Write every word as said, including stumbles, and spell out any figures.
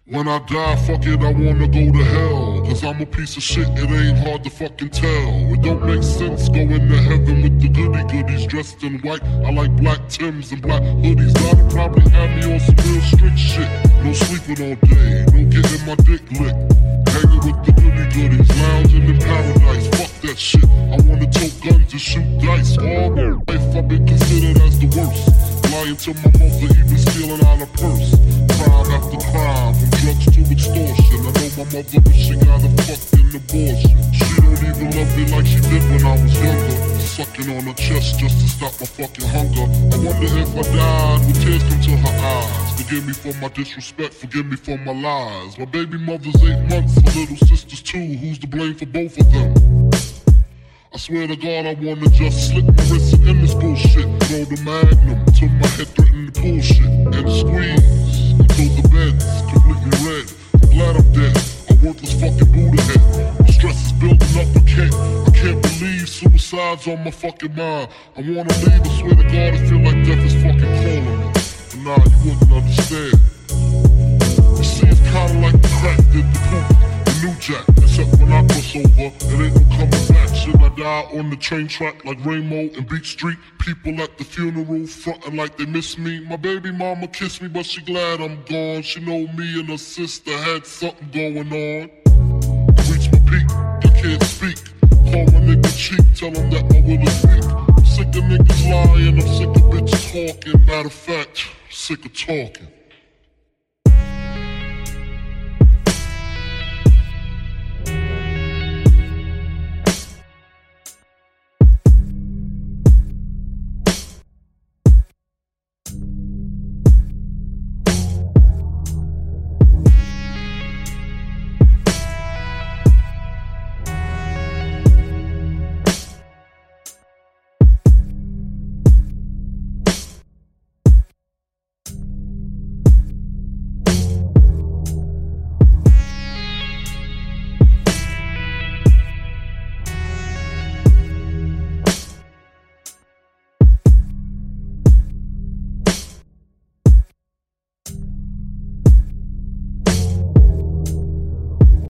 When I die, fuck it, I wanna go to hell. Cause I'm a piece of shit, it ain't hard to fucking tell. It don't make sense going to heaven with the goody goodies dressed in white. I like black Timbs and black hoodies. I'd probably have me on some real strict shit. No sleeping all day, no getting my dick licked. Hanging with the goody goodies, lounging in paradise. Fuck that shit, I wanna tote guns and shoot dice. All my life I've been considered as the worst. Lying to my mother, even stealing out a purse. Crime after crime, from drugs to extortion. I know my mother wishing I had a fucking abortion. She don't even love me like she did when I was younger. Sucking on her chest just to stop my fucking hunger. I wonder if I died, would tears come to her eyes? Forgive me for my disrespect, forgive me for my lies. My baby mother's eight months, her little sister's two. Who's to blame for both of them? I swear to God, I wanna just slip my wrist in this bullshit. Throw the magnum till my head threaten to pull shit. And squeeze until the bed's completely red. I'm glad I'm dead, a worthless fucking Buddha head. My stress is building up, I can't, I can't believe suicide's on my fucking mind. I wanna leave, I swear to God, I feel like death is fucking calling me. But nah, you wouldn't understand. You see, it's kinda like the crack did the poop. New Jack, except when I cross over, it ain't no coming back. Should I die on the train track like Rainbow and Beach Street? People at the funeral frontin' like they miss me. My baby mama kissed me, but she glad I'm gone. She know me and her sister had something going on. I reach my peak, I can't speak. Call my nigga cheap, tell him that my will is weak. I'm sick of niggas lying, I'm sick of bitches talking. Matter of fact, sick of talking.